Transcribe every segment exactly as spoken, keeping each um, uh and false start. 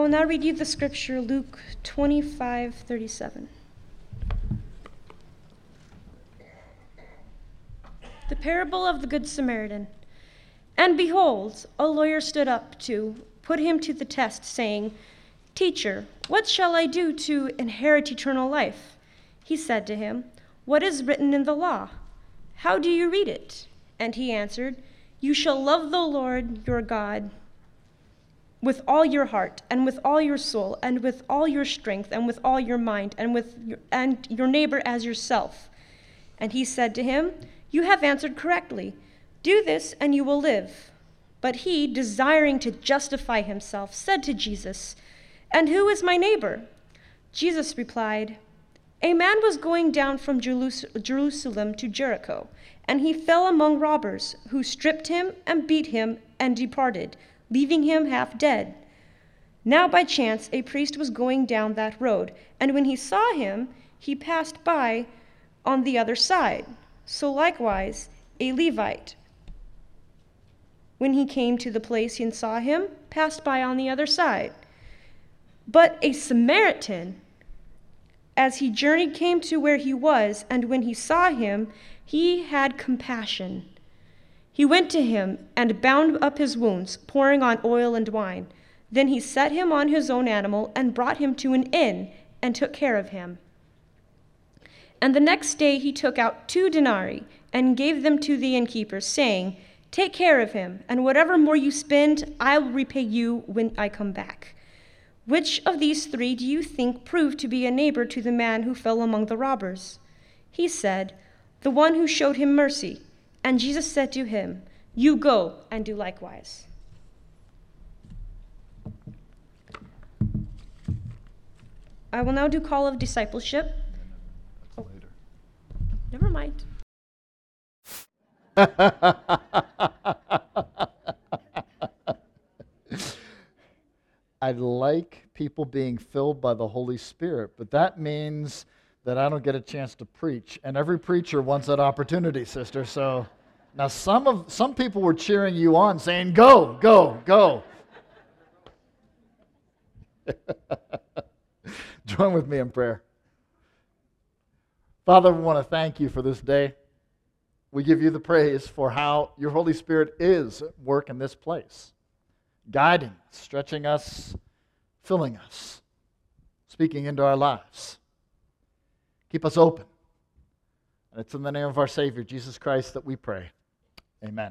will now read you the scripture, Luke twenty-five thirty-seven. The parable of the Good Samaritan. And behold, a lawyer stood up to put him to the test, saying, Teacher, what shall I do to inherit eternal life? He said to him, What is written in the law? How do you read it? And he answered, You shall love the Lord your God with all your heart, and with all your soul, and with all your strength, and with all your mind, and with your, and your neighbor as yourself. And he said to him, You have answered correctly. Do this, and you will live. But he, desiring to justify himself, said to Jesus, And who is my neighbor? Jesus replied, A man was going down from Jerusalem to Jericho, and he fell among robbers, who stripped him and beat him and departed, leaving him half dead. Now by chance a priest was going down that road, and when he saw him, he passed by on the other side. So likewise a Levite, when he came to the place and saw him, passed by on the other side. But a Samaritan, as he journeyed, came to where he was, and when he saw him, he had compassion. He went to him and bound up his wounds, pouring on oil and wine. Then he set him on his own animal and brought him to an inn and took care of him. And the next day he took out two denarii and gave them to the innkeeper, saying, Take care of him, and whatever more you spend, I will repay you when I come back. Which of these three do you think proved to be a neighbor to the man who fell among the robbers? He said, The one who showed him mercy. And Jesus said to him, You go and do likewise. I will now do call of discipleship. Oh, never mind. I like people being filled by the Holy Spirit, but that means that I don't get a chance to preach. And every preacher wants that opportunity, sister. So now some of some people were cheering you on, saying, Go, go, go. Join with me in prayer. Father, we want to thank you for this day. We give you the praise for how your Holy Spirit is at work in this place, guiding us, stretching us, filling us, speaking into our lives. Keep us open. And it's in the name of our Savior, Jesus Christ, that we pray. Amen.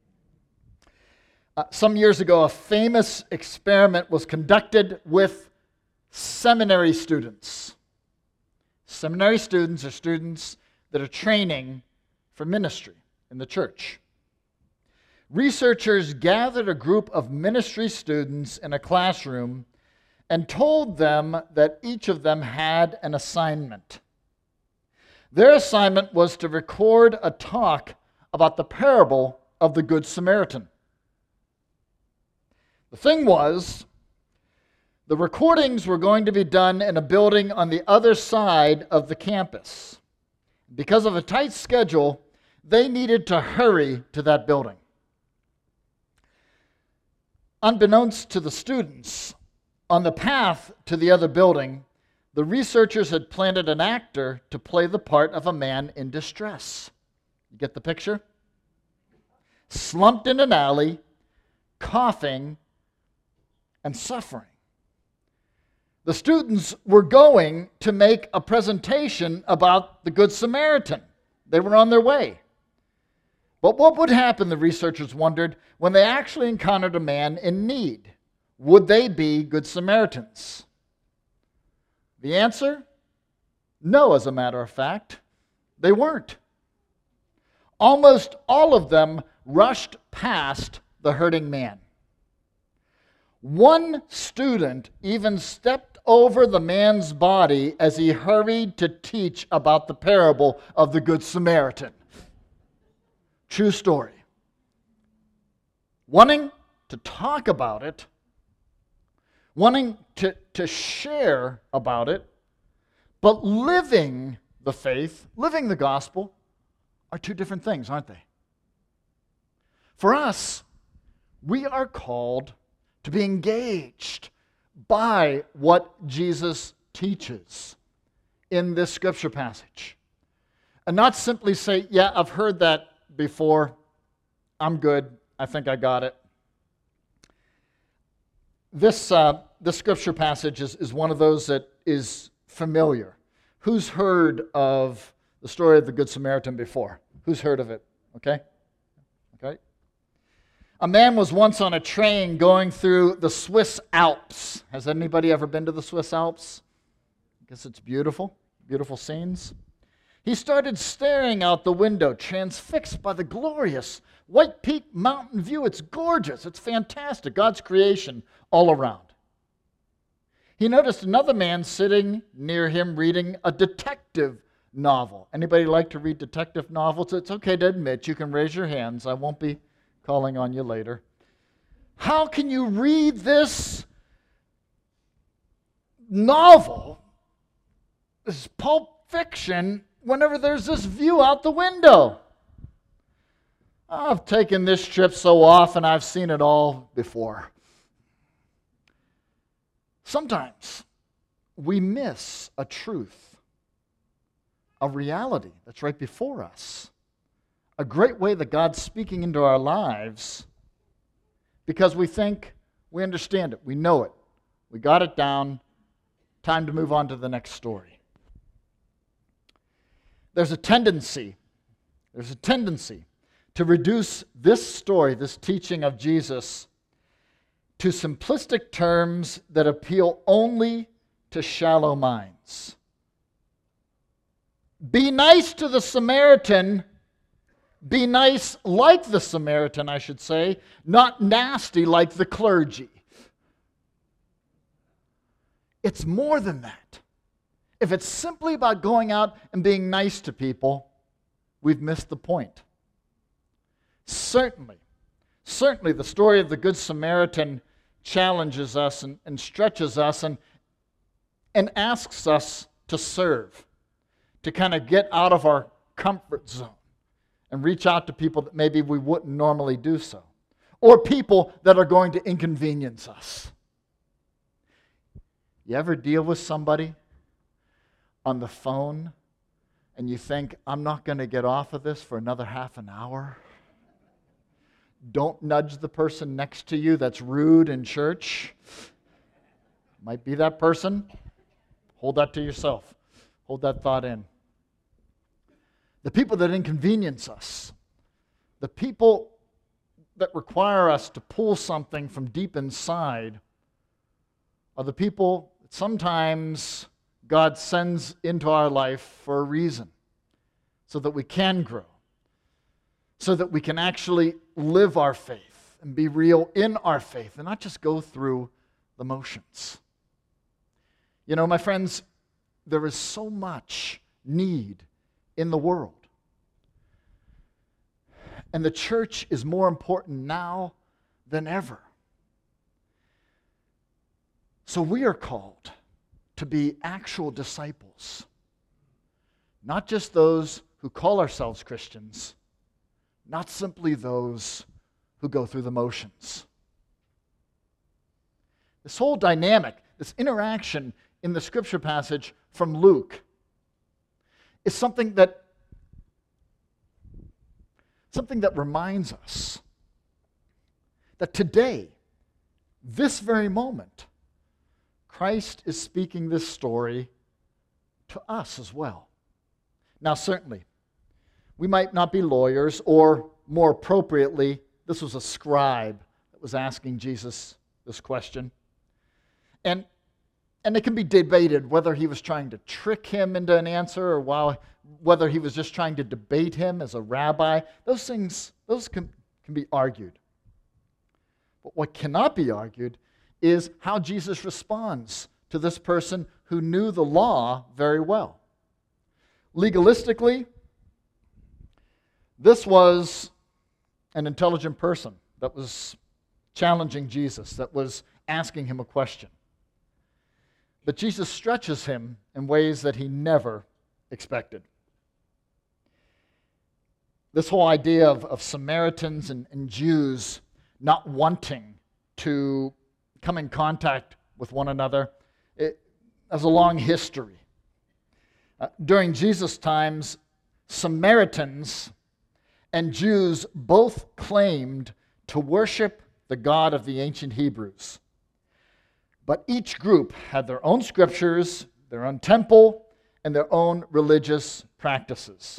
Uh, some years ago, a famous experiment was conducted with seminary students. Seminary students are students that are training for ministry in the church. Researchers gathered a group of ministry students in a classroom and told them that each of them had an assignment. Their assignment was to record a talk about the parable of the Good Samaritan. The thing was, the recordings were going to be done in a building on the other side of the campus. Because of a tight schedule, they needed to hurry to that building. Unbeknownst to the students, on the path to the other building, the researchers had planted an actor to play the part of a man in distress. You get the picture? Slumped in an alley, coughing and suffering. The students were going to make a presentation about the Good Samaritan. They were on their way. But what would happen, the researchers wondered, when they actually encountered a man in need? Would they be Good Samaritans? The answer? No, as a matter of fact. They weren't. Almost all of them rushed past the hurting man. One student even stepped over the man's body as he hurried to teach about the parable of the Good Samaritan. True story. Wanting to talk about it, wanting to, to share about it, but living the faith, living the gospel, are two different things, aren't they? For us, we are called to be engaged by what Jesus teaches in this scripture passage. And not simply say, yeah, I've heard that before. I'm good. I think I got it. This, uh, this scripture passage is, is one of those that is familiar. Who's heard of the story of the Good Samaritan before? Who's heard of it? Okay? Okay. A man was once on a train going through the Swiss Alps. Has anybody ever been to the Swiss Alps? I guess it's beautiful. Beautiful scenes. He started staring out the window, transfixed by the glorious White Peak mountain view. It's gorgeous. It's fantastic. God's creation all around. He noticed another man sitting near him reading a detective novel. Anybody like to read detective novels? It's okay to admit. You can raise your hands. I won't be calling on you later. How can you read this novel, this pulp fiction, whenever there's this view out the window? I've taken this trip so often, I've seen it all before. Sometimes we miss a truth, a reality that's right before us, a great way that God's speaking into our lives, because we think we understand it, we know it, we got it down, time to move on to the next story. There's a tendency, there's a tendency to reduce this story, this teaching of Jesus, to simplistic terms that appeal only to shallow minds. Be nice to the Samaritan. Be nice like the Samaritan, I should say, not nasty like the clergy. It's more than that. If it's simply about going out and being nice to people, we've missed the point. Certainly, certainly the story of the Good Samaritan challenges us and, and stretches us and, and asks us to serve, to kind of get out of our comfort zone and reach out to people that maybe we wouldn't normally do so, or people that are going to inconvenience us. You ever deal with somebody on the phone and you think, I'm not going to get off of this for another half an hour? Don't nudge the person next to you that's rude in church. Might be that person. Hold that to yourself. Hold that thought in. The people that inconvenience us, the people that require us to pull something from deep inside, are the people that sometimes God sends into our life for a reason, so that we can grow, so that we can actually live our faith and be real in our faith and not just go through the motions. You know, my friends, there is so much need in the world. And the church is more important now than ever. So we are called to be actual disciples, not just those who call ourselves Christians, not simply those who go through the motions. This whole dynamic, this interaction in the scripture passage from Luke is something that something that reminds us that today, this very moment, Christ is speaking this story to us as well. Now, certainly, we might not be lawyers, or more appropriately, this was a scribe that was asking Jesus this question. And, and it can be debated whether he was trying to trick him into an answer or while, whether he was just trying to debate him as a rabbi. Those things, those can, can be argued. But what cannot be argued is how Jesus responds to this person who knew the law very well. Legalistically, this was an intelligent person that was challenging Jesus, that was asking him a question. But Jesus stretches him in ways that he never expected. This whole idea of, of Samaritans and, and Jews not wanting to come in contact with one another. It has a long history. Uh, during Jesus' times, Samaritans and Jews both claimed to worship the God of the ancient Hebrews. But each group had their own scriptures, their own temple, and their own religious practices.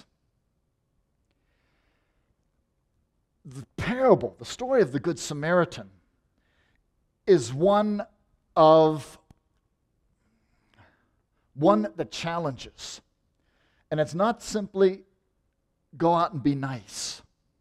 The parable, the story of the Good Samaritan, is one of one that challenges. And it's not simply go out and be nice.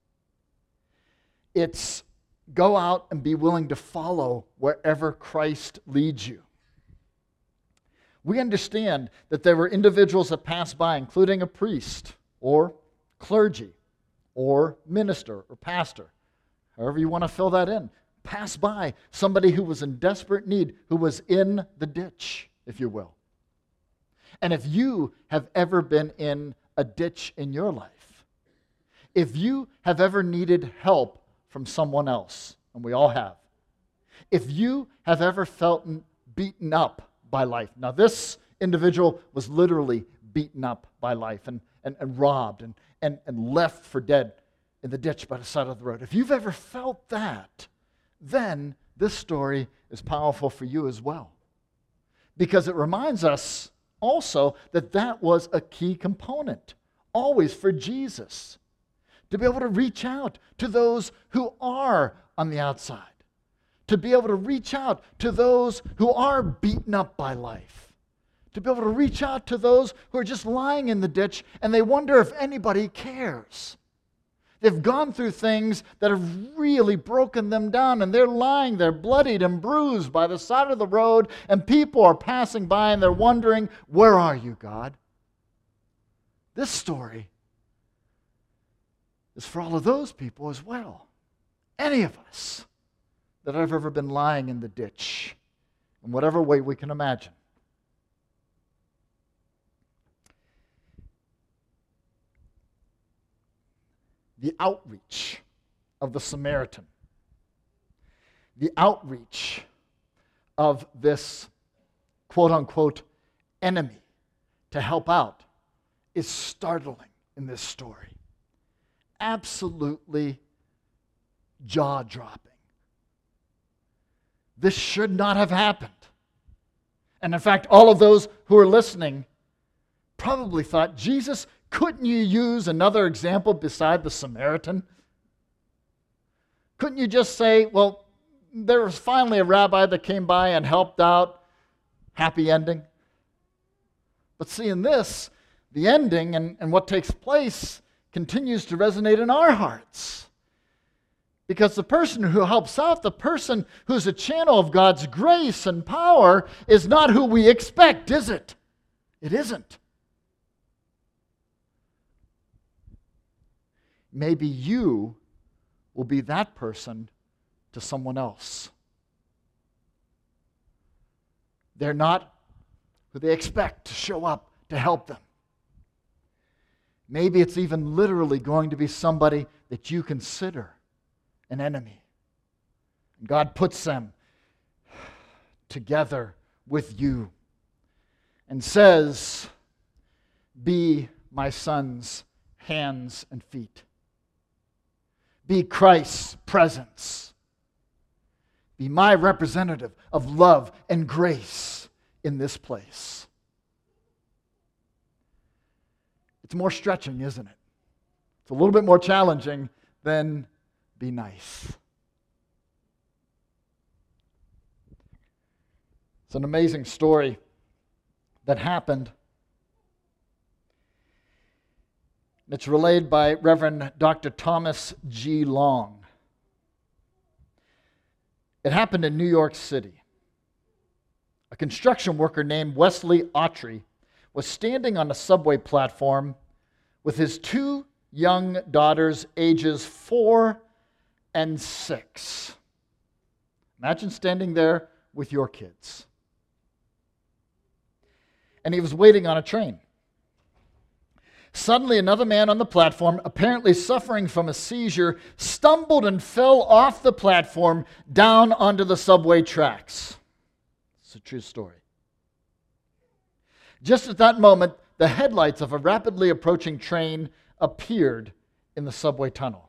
It's go out and be willing to follow wherever Christ leads you. We understand that there were individuals that passed by, including a priest or clergy or minister or pastor, however you want to fill that in, pass by somebody who was in desperate need, who was in the ditch, if you will. And if you have ever been in a ditch in your life, if you have ever needed help from someone else, and we all have, if you have ever felt beaten up by life, now this individual was literally beaten up by life and, and, and robbed and, and, and left for dead in the ditch by the side of the road. If you've ever felt that, then this story is powerful for you as well. Because it reminds us also that that was a key component, always for Jesus, to be able to reach out to those who are on the outside, to be able to reach out to those who are beaten up by life, to be able to reach out to those who are just lying in the ditch and they wonder if anybody cares. They've gone through things that have really broken them down, and they're lying there bloodied and bruised by the side of the road, and people are passing by and they're wondering, where are you, God? This story is for all of those people as well. Any of us that have ever been lying in the ditch, in whatever way we can imagine. The outreach of the Samaritan, the outreach of this quote-unquote enemy to help out is startling in this story. Absolutely jaw-dropping. This should not have happened. And in fact, all of those who are listening probably thought, Jesus, couldn't you use another example beside the Samaritan? Couldn't you just say, well, there was finally a rabbi that came by and helped out, happy ending? But see, in this, the ending and, and what takes place continues to resonate in our hearts. Because the person who helps out, the person who's a channel of God's grace and power, is not who we expect, is it? It isn't. Maybe you will be that person to someone else. They're not who they expect to show up to help them. Maybe it's even literally going to be somebody that you consider an enemy. And God puts them together with you and says, be my son's hands and feet. Be Christ's presence. Be my representative of love and grace in this place. It's more stretching, isn't it? It's a little bit more challenging than be nice. It's an amazing story that happened. It's relayed by Reverend Doctor Thomas G. Long. It happened in New York City. A construction worker named Wesley Autry was standing on a subway platform with his two young daughters, ages four and six. Imagine standing there with your kids. And he was waiting on a train. Suddenly, another man on the platform, apparently suffering from a seizure, stumbled and fell off the platform down onto the subway tracks. It's a true story. Just at that moment, the headlights of a rapidly approaching train appeared in the subway tunnel.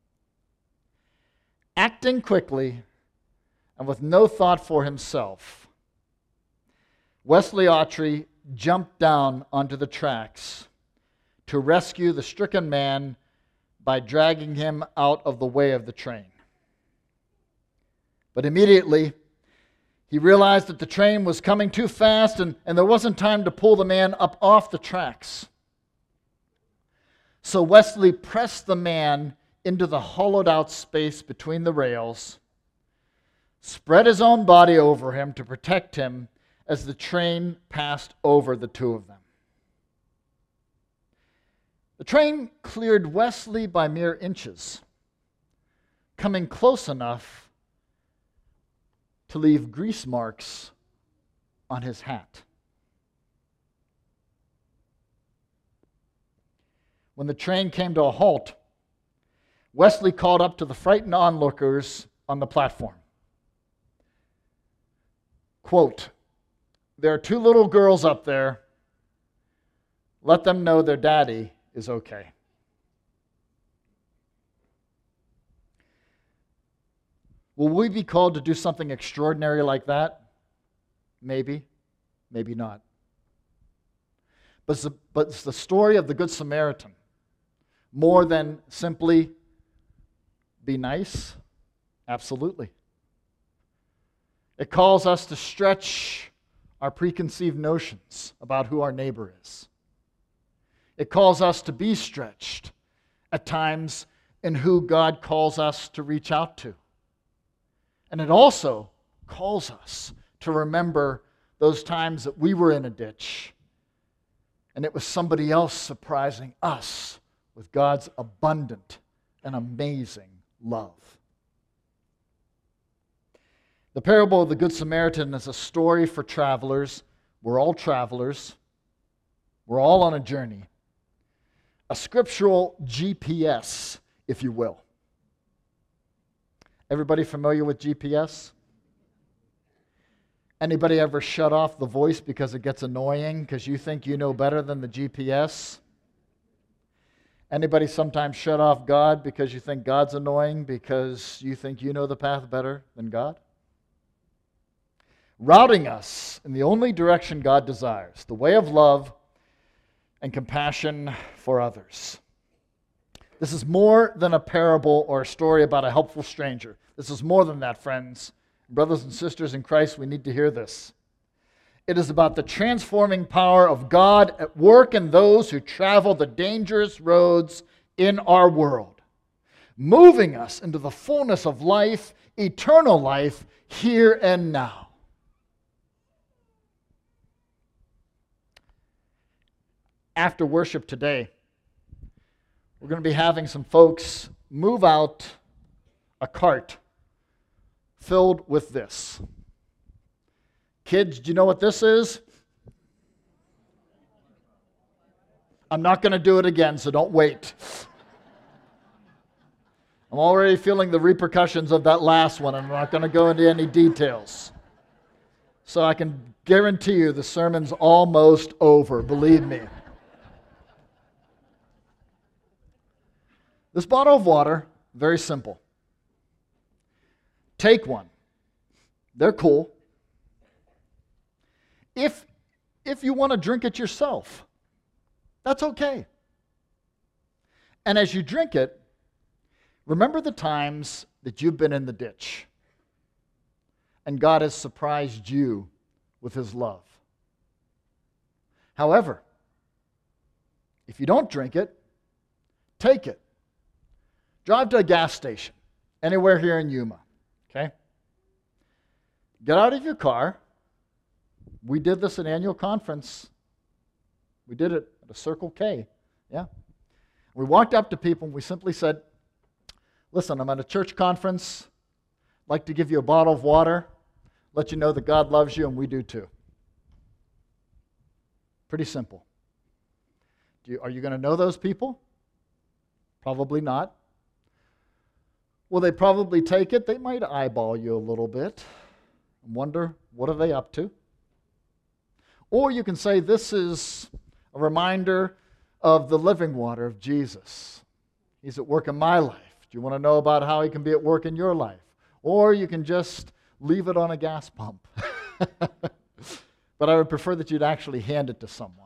Acting quickly and with no thought for himself, Wesley Autry jumped down onto the tracks to rescue the stricken man by dragging him out of the way of the train. But immediately, he realized that the train was coming too fast and, and there wasn't time to pull the man up off the tracks. So Wesley pressed the man into the hollowed out space between the rails, spread his own body over him to protect him as the train passed over the two of them. The train cleared Wesley by mere inches, coming close enough to leave grease marks on his hat. When the train came to a halt, Wesley called up to the frightened onlookers on the platform. Quote, "There are two little girls up there. Let them know their daddy is okay." Will we be called to do something extraordinary like that? Maybe, maybe not. But it's, the, but it's the story of the Good Samaritan. More than simply be nice? Absolutely. It calls us to stretch our preconceived notions about who our neighbor is. It calls us to be stretched at times in who God calls us to reach out to. And it also calls us to remember those times that we were in a ditch and it was somebody else surprising us with God's abundant and amazing love. The parable of the Good Samaritan is a story for travelers. We're all travelers. We're all on a journey. A scriptural G P S, if you will. Everybody familiar with G P S? Anybody ever shut off the voice because it gets annoying because you think you know better than the G P S? Anybody sometimes shut off God because you think God's annoying because you think you know the path better than God? Routing us in the only direction God desires, the way of love and compassion for others. This is more than a parable or a story about a helpful stranger. This is more than that, friends. Brothers and sisters in Christ, we need to hear this. It is about the transforming power of God at work in those who travel the dangerous roads in our world, moving us into the fullness of life, eternal life, here and now. After worship today, we're going to be having some folks move out a cart filled with this. Kids, do you know what this is? I'm not going to do it again, so don't wait. I'm already feeling the repercussions of that last one, and I'm not going to go into any details. So I can guarantee you the sermon's almost over, believe me. This bottle of water, very simple. Take one. They're cool. If, if you want to drink it yourself, that's okay. And as you drink it, remember the times that you've been in the ditch and God has surprised you with His love. However, if you don't drink it, take it. Drive to a gas station, anywhere here in Yuma, okay? Get out of your car. We did this at annual conference. We did it at a Circle K, yeah. We walked up to people and we simply said, listen, I'm at a church conference. I'd like to give you a bottle of water, let you know that God loves you and we do too. Pretty simple. Do you, are you going to know those people? Probably not. Will they probably take it? They might eyeball you a little bit. and wonder, what are they up to? Or you can say, this is a reminder of the living water of Jesus. He's at work in my life. Do you want to know about how he can be at work in your life? Or you can just leave it on a gas pump. But I would prefer that you'd actually hand it to someone.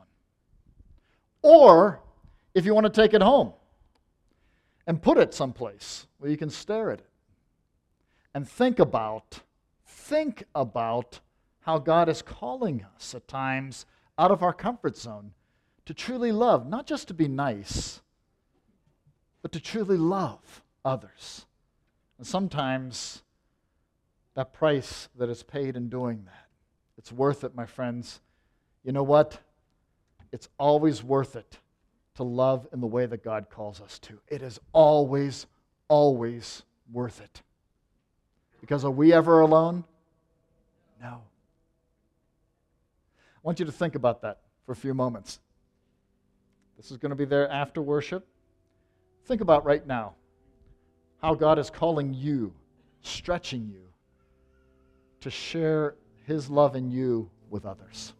Or if you want to take it home and put it someplace where you can stare at it and think about, think about how God is calling us at times out of our comfort zone to truly love, not just to be nice, but to truly love others. And sometimes that price that is paid in doing that, it's worth it, my friends. You know what? It's always worth it to love in the way that God calls us to. It is always, always worth it. Because are we ever alone? No. I want you to think about that for a few moments. This is going to be there after worship. Think about right now how God is calling you, stretching you to share his love in you with others.